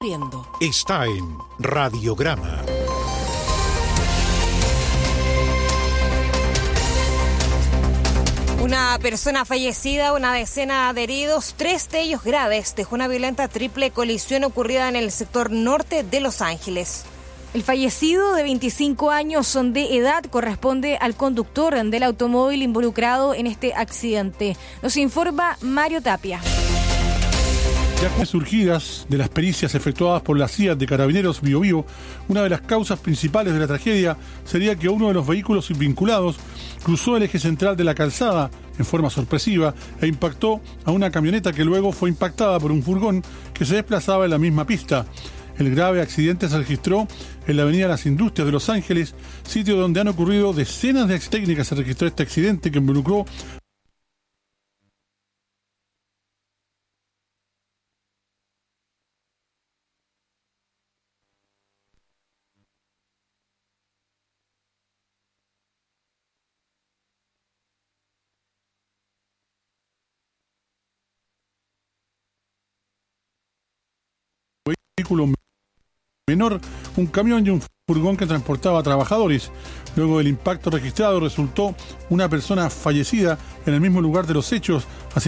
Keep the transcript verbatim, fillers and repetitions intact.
Está en Radiograma. Una persona fallecida, una decena de heridos, tres de ellos graves, dejó una violenta triple colisión ocurrida en el sector norte de Los Ángeles. El fallecido, de veinticinco años de edad, corresponde al conductor del automóvil involucrado en este accidente. Nos informa Mario Tapia. Ya surgidas de las pericias efectuadas por la C I A de Carabineros Bio Bio, una de las causas principales de la tragedia sería que uno de los vehículos vinculados cruzó el eje central de la calzada en forma sorpresiva e impactó a una camioneta que luego fue impactada por un furgón que se desplazaba en la misma pista. El grave accidente se registró en la avenida Las Industrias de Los Ángeles, sitio donde han ocurrido decenas de técnicas. Se registró este accidente que involucró vehículo menor, un camión y un furgón que transportaba a trabajadores. Luego del impacto registrado resultó una persona fallecida en el mismo lugar de los hechos.